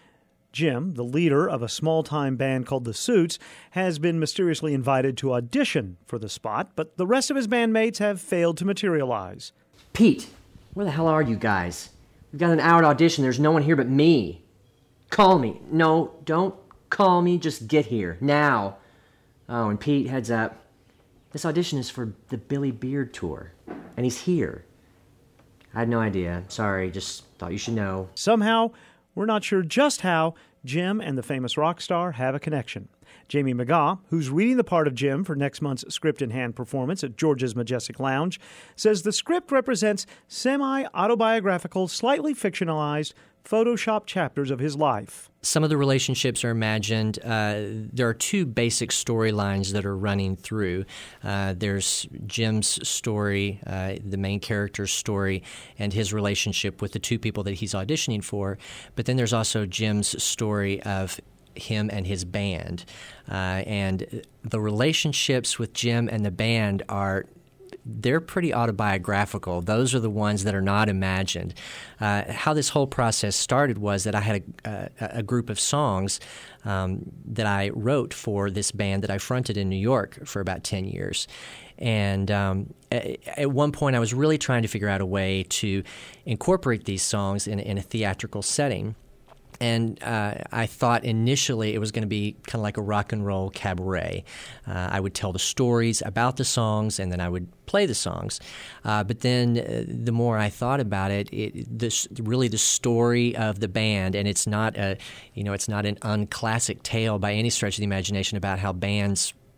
Jim, the leader of a small-time band called The Suits, has been mysteriously invited to audition for the spot, but the rest of his bandmates have failed to materialize. Pete, where the hell are you guys? We've got an hour to audition. There's no one here but me. Call me. No, don't call me. Just get here. Now. Oh, and Pete, heads up. This audition is for the Billy Beard tour. And he's here. I had no idea. Sorry, just thought you should know. Somehow, we're not sure just how, Jim and the famous rock star have a connection. Jamie McGaw, who's reading the part of Jim for next month's Script in Hand performance at George's Majestic Lounge, says the script represents semi-autobiographical, slightly fictionalized, Photoshop chapters of his life. Some of the relationships are imagined. Uh, there are two basic storylines that are running through. Uh, there's Jim's story, uh, the main character's story, and his relationship with the two people that he's auditioning for. But then there's also Jim's story of him and his band. Uh, and the relationships with Jim and the band are they're pretty autobiographical. Those are the ones that are not imagined. Uh, how this whole process started was that I had a, a, a group of songs um, that I wrote for this band that I fronted in New York for about ten years. And um, at, at one point I was really trying to figure out a way to incorporate these songs in, in a theatrical setting. And uh, I thought initially it was going to be kind of like a rock and roll cabaret. Uh, I would tell the stories about the songs, and then I would play the songs. Uh, but then uh, the more I thought about it, it this really the story of the band, and it's not a, you know, it's not an unclassic tale by any stretch of the imagination about how bands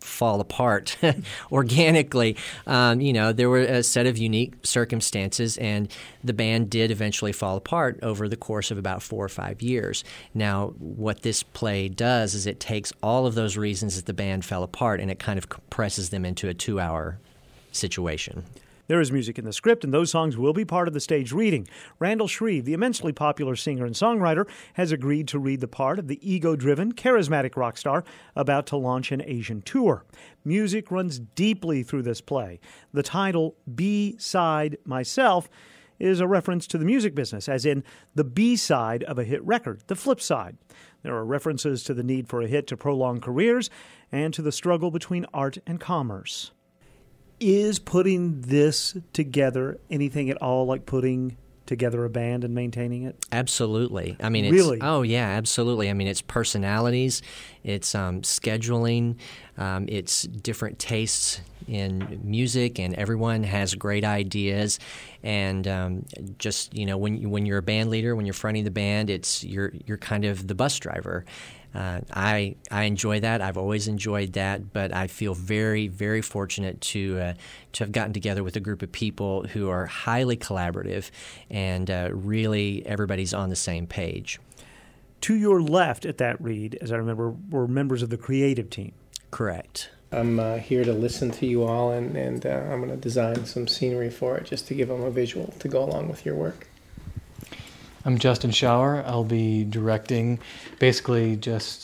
fall apart organically. Um, you know, there were a set of unique circumstances, and the band did eventually fall apart over the course of about four or five years. Now, what this play does is it takes all of those reasons that the band fell apart and it kind of compresses them into a two-hour situation. There is music in the script, and those songs will be part of the stage reading. Randall Shreve, the immensely popular singer and songwriter, has agreed to read the part of the ego-driven, charismatic rock star about to launch an Asian tour. Music runs deeply through this play. The title, B-Side Myself, is a reference to the music business, as in the B-side of a hit record, the flip side. There are references to the need for a hit to prolong careers and to the struggle between art and commerce. Is putting this together anything at all like putting together a band and maintaining it? Absolutely. I mean, it's, really? Oh, yeah, absolutely. I mean, it's personalities, it's um, scheduling, um, it's different tastes in music, and everyone has great ideas. And um, just, you know, when you, when you're a band leader, when you're fronting the band, it's you're you're kind of the bus driver. Uh, I I enjoy that. I've always enjoyed that, but I feel very, very fortunate to uh, to have gotten together with a group of people who are highly collaborative, and uh, really everybody's on the same page. To your left at that read, as I remember, were members of the creative team. Correct. I'm uh, here to listen to you all, and, and uh, I'm going to design some scenery for it just to give them a visual to go along with your work. I'm Justin Schauer. I'll be directing basically just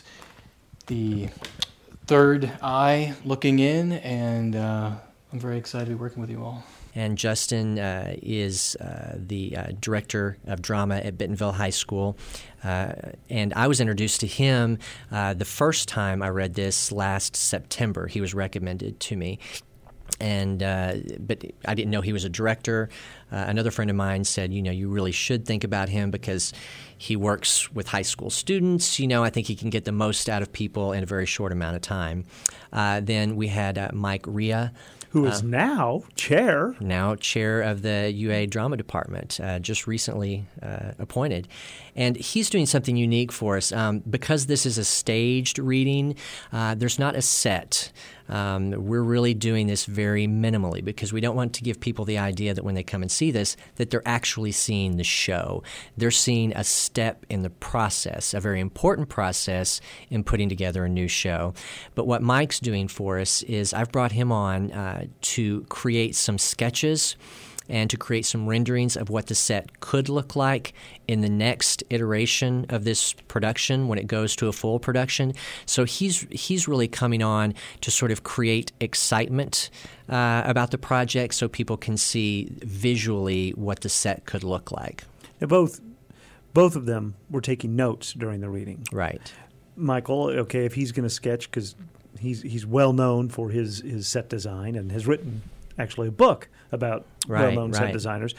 the third eye looking in, and uh, I'm very excited to be working with you all. And Justin uh, is uh, the uh, director of drama at Bentonville High School. Uh, and I was introduced to him uh, the first time I read this last September. He was recommended to me. And uh, but I didn't know he was a director. Uh, another friend of mine said, you know, you really should think about him because he works with high school students. You know, I think he can get the most out of people in a very short amount of time. Uh, then we had uh, Mike Ria, who is uh, now chair. Now chair of the U A Drama Department, uh, just recently uh, appointed. And he's doing something unique for us. Um, because this is a staged reading, uh, there's not a set. Um, we're really doing this very minimally because we don't want to give people the idea that when they come and see this, that they're actually seeing the show. They're seeing a step in the process, a very important process in putting together a new show. But what Mike's doing for us is I've brought him on uh, to create some sketches and to create some renderings of what the set could look like in the next iteration of this production when it goes to a full production. So he's he's really coming on to sort of create excitement uh, about the project so people can see visually what the set could look like. Now both both of them were taking notes during the reading. Right. Michael, okay, if he's going to sketch, because he's, he's well known for his, his set design and has written actually a book about right, well-known right. set designers.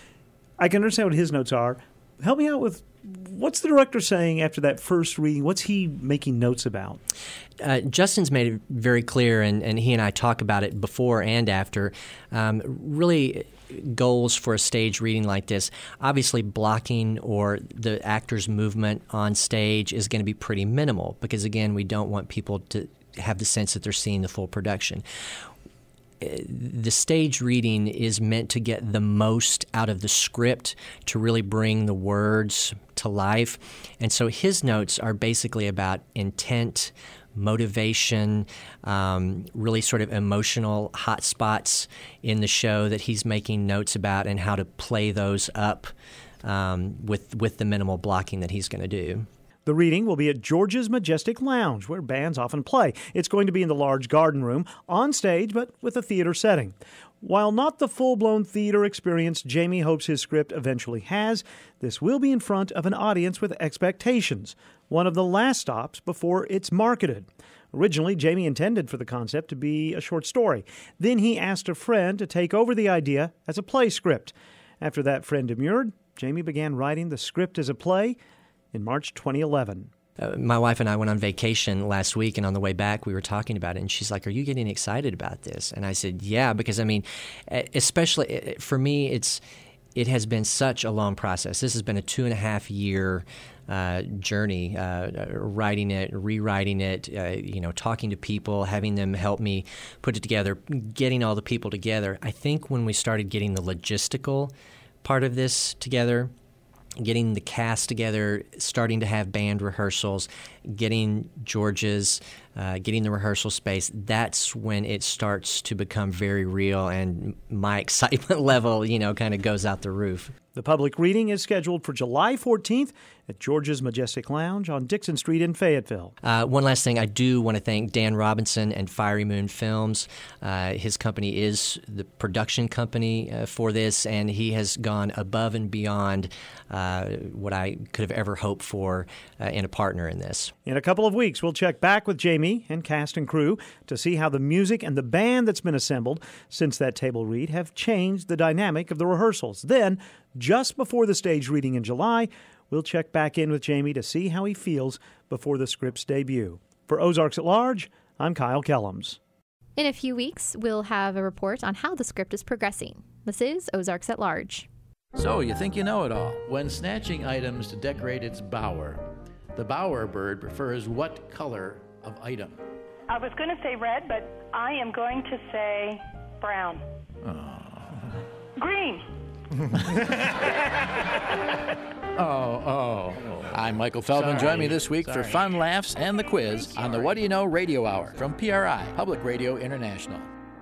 I can understand what his notes are. Help me out with what's the director saying after that first reading? What's he making notes about? Uh, Justin's made it very clear, and, and he and I talk about it before and after, um, really goals for a stage reading like this. Obviously, blocking or the actor's movement on stage is going to be pretty minimal because, again, we don't want people to have the sense that they're seeing the full production. The stage reading is meant to get the most out of the script to really bring the words to life. And so his notes are basically about intent, motivation, um, really sort of emotional hot spots in the show that he's making notes about and how to play those up um, with, with the minimal blocking that he's going to do. The reading will be at George's Majestic Lounge, where bands often play. It's going to be in the large garden room, on stage, but with a theater setting. While not the full-blown theater experience Jamie hopes his script eventually has, this will be in front of an audience with expectations, one of the last stops before it's marketed. Originally, Jamie intended for the concept to be a short story. Then he asked a friend to take over the idea as a play script. After that friend demurred, Jamie began writing the script as a play in March twenty eleven. Uh, my wife and I went on vacation last week, and on the way back, we were talking about it, and she's like, are you getting excited about this? And I said, yeah, because, I mean, especially for me, it's it has been such a long process. This has been a two and a half year uh, journey, uh, writing it, rewriting it, uh, you know, talking to people, having them help me put it together, getting all the people together. I think when we started getting the logistical part of this together, getting the cast together, starting to have band rehearsals, getting George's, uh, getting the rehearsal space, that's when it starts to become very real, and my excitement level, you know, kind of goes out the roof. The public reading is scheduled for July fourteenth at George's Majestic Lounge on Dixon Street in Fayetteville. Uh, one last thing, I do want to thank Dan Robinson and Fiery Moon Films. Uh, his company is the production company uh, for this, and he has gone above and beyond uh, what I could have ever hoped for uh, in a partner in this. In a couple of weeks, we'll check back with Jamie and cast and crew to see how the music and the band that's been assembled since that table read have changed the dynamic of the rehearsals. Then, just before the stage reading in July, we'll check back in with Jamie to see how he feels before the script's debut. For Ozarks at Large, I'm Kyle Kellums. In a few weeks, we'll have a report on how the script is progressing. This is Ozarks at Large. So, you think you know it all. When snatching items to decorate its bower, the bower bird prefers what color of item? I was going to say red, but I am going to say brown. Oh. Green. oh, oh. I'm Michael Feldman. Sorry. Join me this week Sorry. for fun, laughs, and the quiz on the What Do You Know Radio Hour from P R I, Public Radio International.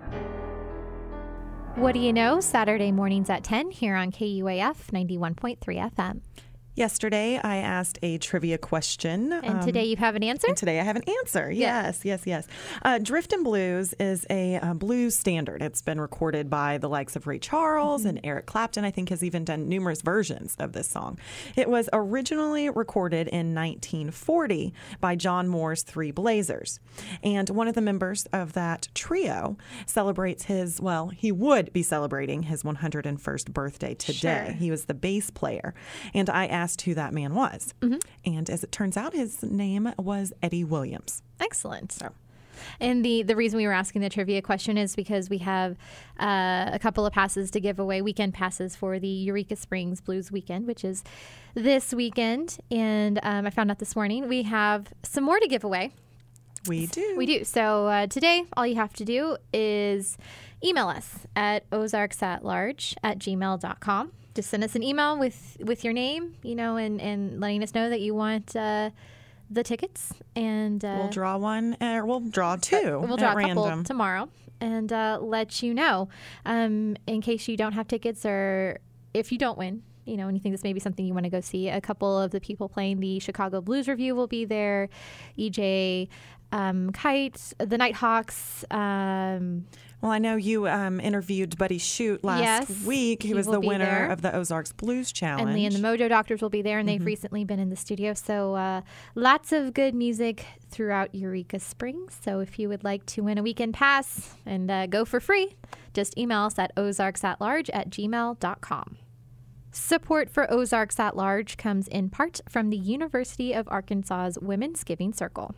What do you know? Saturday mornings at ten here on K U A F ninety-one point three F M. Yesterday, I asked a trivia question. And um, today you have an answer? And today I have an answer. Yes, yes, yes. Uh, Driftin' Blues is a uh, blues standard. It's been recorded by the likes of Ray Charles, mm-hmm. and Eric Clapton, I think, has even done numerous versions of this song. It was originally recorded in nineteen forty by John Moore's Three Blazers. And one of the members of that trio celebrates his, well, he would be celebrating his one hundred first birthday today. Sure. He was the bass player. And I asked who that man was. Mm-hmm. And as it turns out, his name was Eddie Williams. Excellent. So. And the, the reason we were asking the trivia question is because we have uh, a couple of passes to give away, weekend passes for the Eureka Springs Blues Weekend, which is this weekend. And um, I found out this morning we have some more to give away. We do. We do. So uh, today, all you have to do is email us at ozarksatlarge at gmail dot com. Just send us an email with, with your name, you know, and, and letting us know that you want uh, the tickets. And uh, we'll draw one, or we'll draw two. We'll draw at a couple random. tomorrow and uh, let you know um, in case you don't have tickets, or if you don't win, you know, and you think this may be something you want to go see. A couple of the people playing the Chicago Blues Review will be there. E J um, Kite, the Nighthawks. Um, Well, I know you um, interviewed Buddy Shute last yes, week. He, he was will the be winner there. of the Ozarks Blues Challenge. And Lee and the Mojo Doctors will be there, and they've mm-hmm. recently been in the studio. So uh, lots of good music throughout Eureka Springs. So if you would like to win a weekend pass and uh, go for free, just email us at ozarksatlarge at gmail dot com. Support for Ozarks at Large comes in part from the University of Arkansas's Women's Giving Circle.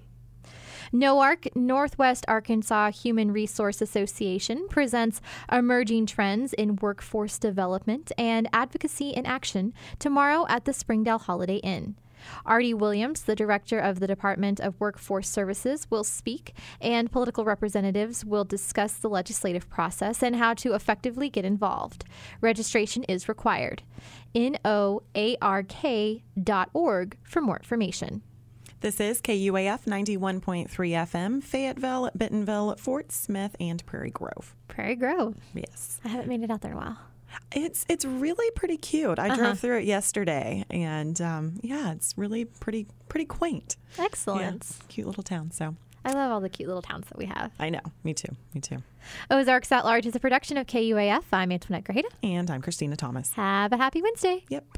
NOARC, Northwest Arkansas Human Resource Association, presents Emerging Trends in Workforce Development and Advocacy in Action tomorrow at the Springdale Holiday Inn. Artie Williams, the director of the Department of Workforce Services, will speak, and political representatives will discuss the legislative process and how to effectively get involved. Registration is required. N O A R K dot org for more information. This is K U A F ninety-one point three F M, Fayetteville, Bentonville, Fort Smith, and Prairie Grove. Prairie Grove. Yes. I haven't made it out there in a while. It's it's really pretty cute. I uh-huh. drove through it yesterday, and um, yeah, it's really pretty pretty quaint. Excellent. Yeah, cute little town. So I love all the cute little towns that we have. I know. Me too. Me too. Ozarks at Large is a production of K U A F. I'm Antoinette Grajeda. And I'm Christina Thomas. Have a happy Wednesday. Yep.